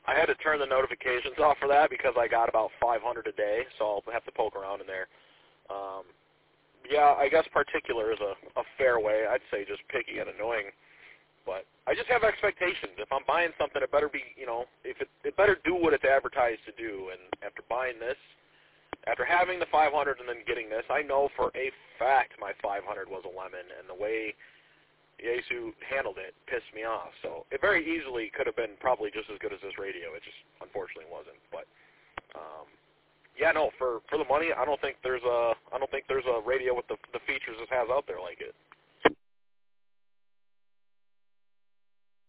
I had to turn the notifications off for that because I got about 500 a day, so I'll have to poke around in there. Yeah, I guess particular is a fair way. I'd say just picky and annoying. But I just have expectations. If I'm buying something, it better be, if it better do what it's advertised to do. And after buying this, after having the 500 and then getting this, I know for a fact my 500 was a lemon, and the way Yaesu handled it pissed me off. So it very easily could have been probably just as good as this radio. It just unfortunately wasn't. But yeah, no, for the money, I don't think there's a radio with the features this has out there like it.